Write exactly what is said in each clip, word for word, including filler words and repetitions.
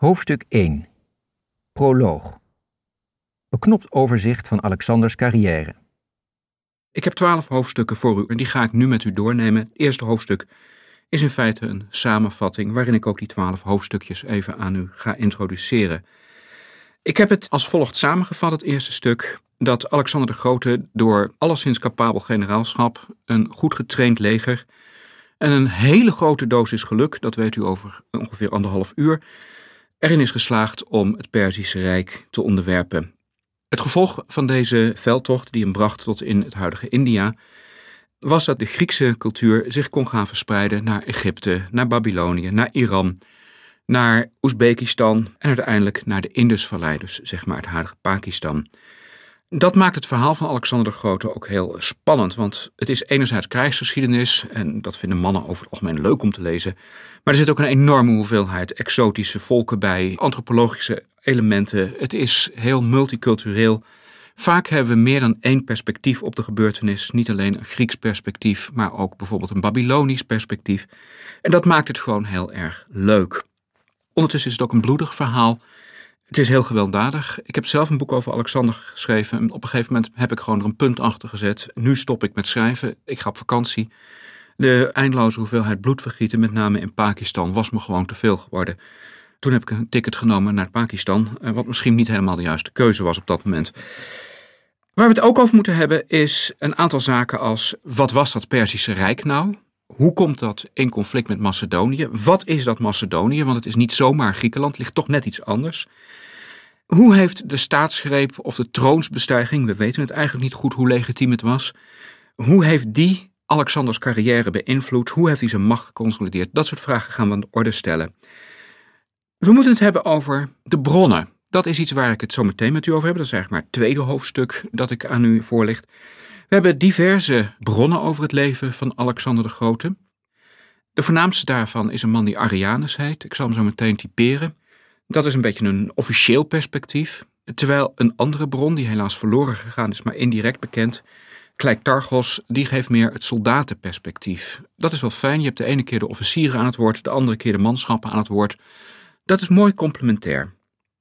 Hoofdstuk één. Proloog. Beknopt overzicht van Alexanders carrière. Ik heb twaalf hoofdstukken voor u en die ga ik nu met u doornemen. Het eerste hoofdstuk is in feite een samenvatting waarin ik ook die twaalf hoofdstukjes even aan u ga introduceren. Ik heb het als volgt samengevat, het eerste stuk, dat Alexander de Grote door alleszins capabel generaalschap, een goed getraind leger en een hele grote dosis geluk, dat weet u over ongeveer anderhalf uur, erin is geslaagd om het Perzische Rijk te onderwerpen. Het gevolg van deze veldtocht, die hem bracht tot in het huidige India, was dat de Griekse cultuur zich kon gaan verspreiden naar Egypte, naar Babylonië, naar Iran, naar Oezbekistan en uiteindelijk naar de Indusvallei, dus zeg maar het huidige Pakistan. Dat maakt het verhaal van Alexander de Grote ook heel spannend, want het is enerzijds krijgsgeschiedenis en dat vinden mannen over het algemeen leuk om te lezen, maar er zit ook een enorme hoeveelheid exotische volken bij, antropologische elementen. Het is heel multicultureel. Vaak hebben we meer dan één perspectief op de gebeurtenis, niet alleen een Grieks perspectief, maar ook bijvoorbeeld een Babylonisch perspectief. En dat maakt het gewoon heel erg leuk. Ondertussen is het ook een bloedig verhaal. Het is heel gewelddadig. Ik heb zelf een boek over Alexander geschreven. En op een gegeven moment heb ik gewoon er een punt achter gezet. Nu stop ik met schrijven. Ik ga op vakantie. De eindeloze hoeveelheid bloedvergieten, met name in Pakistan, was me gewoon te veel geworden. Toen heb ik een ticket genomen naar Pakistan, wat misschien niet helemaal de juiste keuze was op dat moment. Waar we het ook over moeten hebben is een aantal zaken als: wat was dat Perzische Rijk nou? Hoe komt dat in conflict met Macedonië? Wat is dat Macedonië? Want het is niet zomaar Griekenland, het ligt toch net iets anders. Hoe heeft de staatsgreep of de troonsbestijging, we weten het eigenlijk niet goed hoe legitiem het was, hoe heeft die Alexanders carrière beïnvloed? Hoe heeft hij zijn macht geconsolideerd? Dat soort vragen gaan we aan de orde stellen. We moeten het hebben over de bronnen. Dat is iets waar ik het zo meteen met u over heb. Dat is eigenlijk maar het tweede hoofdstuk dat ik aan u voorlicht. We hebben diverse bronnen over het leven van Alexander de Grote. De voornaamste daarvan is een man die Arrianus heet. Ik zal hem zo meteen typeren. Dat is een beetje een officieel perspectief. Terwijl een andere bron, die helaas verloren gegaan is, maar indirect bekend, Kleitarchos, die geeft meer het soldatenperspectief. Dat is wel fijn. Je hebt de ene keer de officieren aan het woord, de andere keer de manschappen aan het woord. Dat is mooi complementair.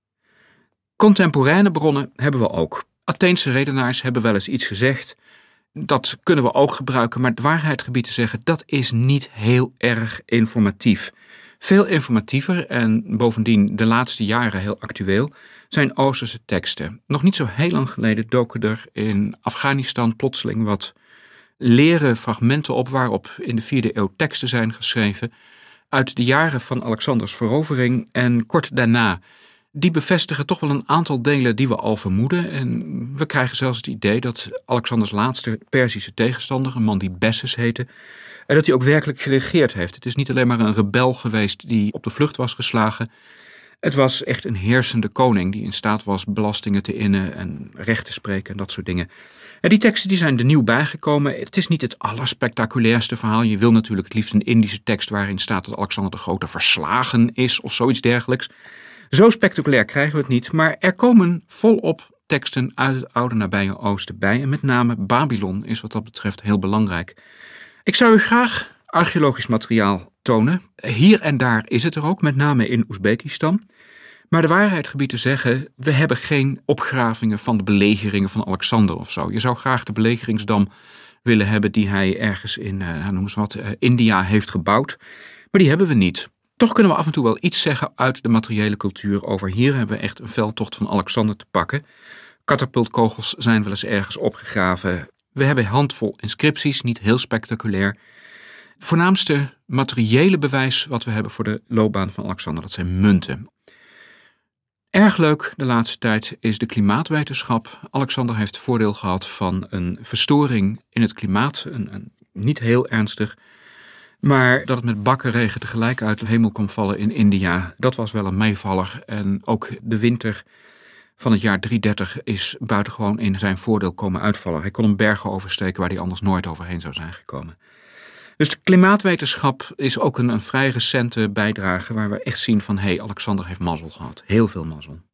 Contemporaine bronnen hebben we ook. Atheense redenaars hebben wel eens iets gezegd. Dat kunnen we ook gebruiken, maar de waarheid gebied te zeggen, dat is niet heel erg informatief. Veel informatiever en bovendien de laatste jaren heel actueel zijn Oosterse teksten. Nog niet zo heel lang geleden doken er in Afghanistan plotseling wat leren fragmenten op waarop in de vierde eeuw teksten zijn geschreven uit de jaren van Alexanders verovering en kort daarna. Die bevestigen toch wel een aantal delen die we al vermoeden. En we krijgen zelfs het idee dat Alexanders laatste Perzische tegenstander, een man die Bessus heette, en dat hij ook werkelijk geregeerd heeft. Het is niet alleen maar een rebel geweest die op de vlucht was geslagen. Het was echt een heersende koning die in staat was belastingen te innen en recht te spreken en dat soort dingen. En die teksten die zijn er nieuw bijgekomen. Het is niet het allerspectaculairste verhaal. Je wil natuurlijk het liefst een Indische tekst waarin staat dat Alexander de Grote verslagen is of zoiets dergelijks. Zo spectaculair krijgen we het niet, maar er komen volop teksten uit het oude nabije oosten bij. En met name Babylon is wat dat betreft heel belangrijk. Ik zou u graag archeologisch materiaal tonen. Hier en daar is het er ook, met name in Oezbekistan. Maar de waarheid gebied te zeggen, we hebben geen opgravingen van de belegeringen van Alexander of zo. Je zou graag de belegeringsdam willen hebben die hij ergens in, uh, noem eens wat, uh, India heeft gebouwd. Maar die hebben we niet. Toch kunnen we af en toe wel iets zeggen uit de materiële cultuur over. Hier hebben we echt een veldtocht van Alexander te pakken. Katapultkogels zijn wel eens ergens opgegraven. We hebben een handvol inscripties, niet heel spectaculair. Het voornaamste materiële bewijs wat we hebben voor de loopbaan van Alexander, dat zijn munten. Erg leuk de laatste tijd is de klimaatwetenschap. Alexander heeft voordeel gehad van een verstoring in het klimaat, een, een, niet heel ernstig. Maar dat het met bakkenregen tegelijk uit de hemel kwam vallen in India, dat was wel een meevaller. En ook de winter van het jaar driehonderddertig is buitengewoon in zijn voordeel komen uitvallen. Hij kon een berg oversteken waar hij anders nooit overheen zou zijn gekomen. Dus de klimaatwetenschap is ook een, een vrij recente bijdrage waar we echt zien van, hé, hey, Alexander heeft mazzel gehad. Heel veel mazzel.